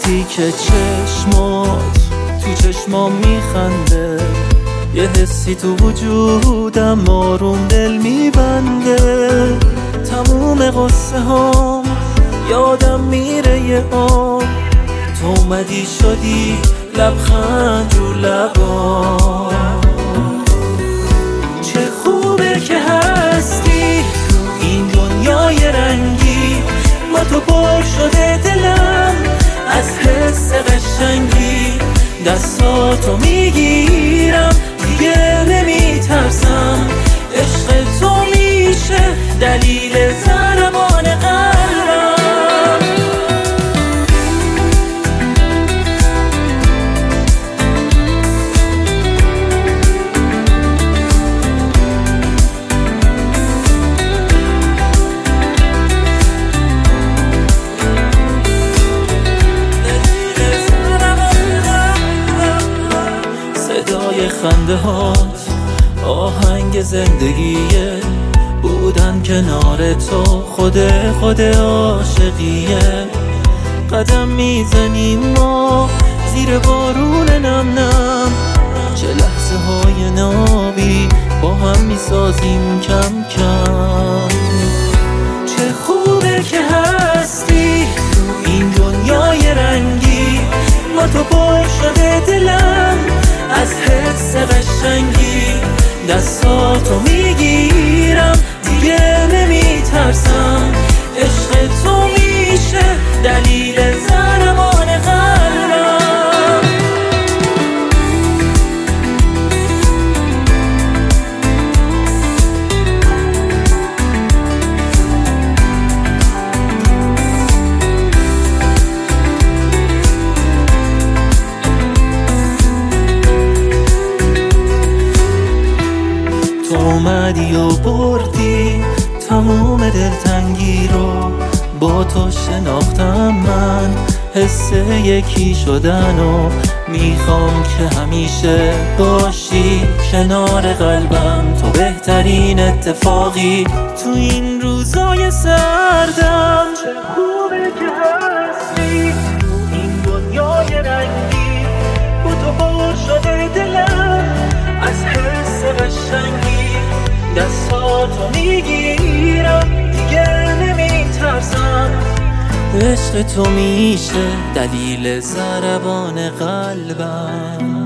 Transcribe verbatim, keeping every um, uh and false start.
وقتی که چشمات تو چشمام میخنده، یه حسی تو وجودم آروم دل میبنده. تموم قصه هام یادم میره یه آن، تو اومدی شدی لبخند رو لبام. چه خوبه که هستی تو این دنیای رنگی، با تو پر شده دلم از حس قشنگی. دستاتو میگیرم دیگه نمیترسم، عشق تو میشه دلیل ضربان قلبم. صدای خنده هات آهنگ زندگیه، بودن کنار تو خود خود عاشقیه. قدم میزنیم ما زیر بارون نم نم، چه لحظه های نابی با هم میسازیم کم کم. چه خوبه که هستی تو این دنیای رنگی، با تو پر شده دلم از حس قشنگی. دستاتو میگیرم دیگه نمیترسم، عشق تو میشه دلیل ضربان قلبم. تو اومدی و بردی تموم دلتنگی رو، با تو شناختم من حس یکی شدن و میخوام که همیشه باشی کنار قلبم. تو بهترین اتفاقی تو این روزای سردم. چه خوبه که هستی تو این دنیای رنگی، با تو پر شده دلم از حس قشنگی. دستاتو میگیرم دیگه نمیترسم، عشق تو میشه دلیل ضربان قلبم.